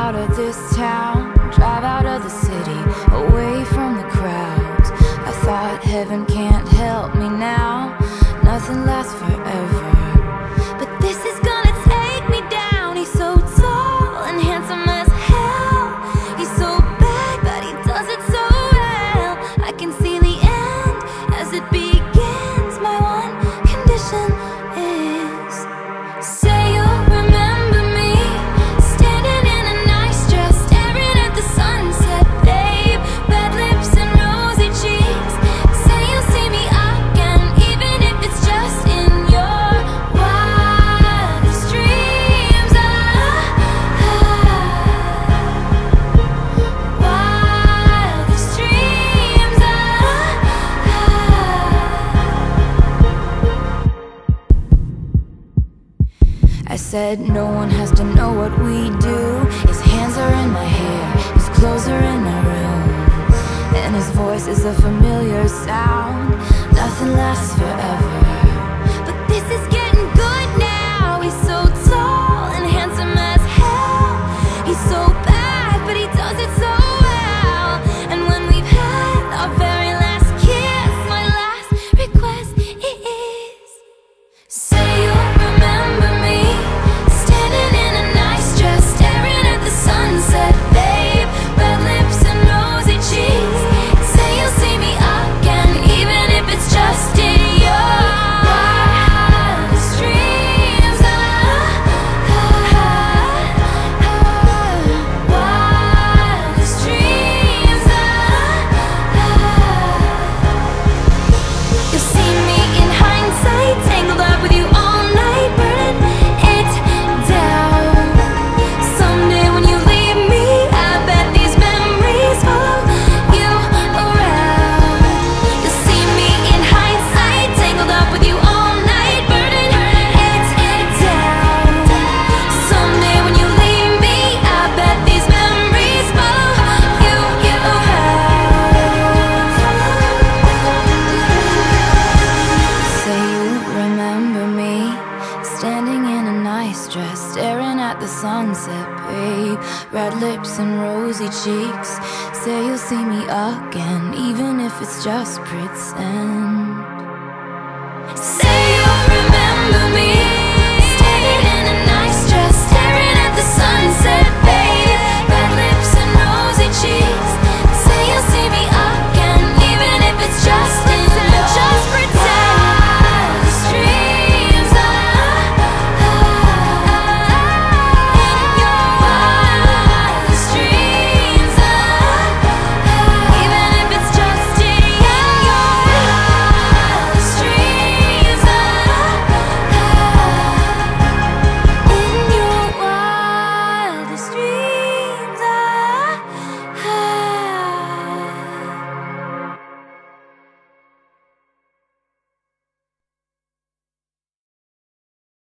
out of this town, drive out of the city, away from the crowds. I thought heaven can't help me now, nothing lasts forever. But this is gonna take me down. He's so tall and handsome as hell. He's so bad, but he does it so well. I can see the end as it begins. My one condition is, say you'll remember me, standing in a nice dress, staring at the sunset, babe. Red lips and rosy cheeks. Say you'll see me again, even if it's just in your wildest dreams. Wildest dreams. I said no one has to know what we do. His hands are in my hair, his clothes are in my room, and his voice is a familiar sound. Nothing lasts forever, but this is getting good now. He's so tall and handsome as hell. He's so bad, but he does it so well. And when we've had our very last kiss, my last request is, say you'll remember me, standing in a nice dress, staring at the sunset, babe. Red lips and rosy cheeks. Say you'll see me again, even if it's just in your wildest dreams. Wildest dreams. You'll see me in hindsight, tangled up with you all night, burning it down. Someday when you leave me, I bet these memories follow you around. You'll see me in hindsight, tangled up with you all night, burning it down. Someday when you leave me, I bet these memories follow you around. Say you remember me, standing in a nice dress, staring at the sunset, babe. Red lips and rosy cheeks. Say you'll see me again, even if it's just pretend. Say you'll remember me,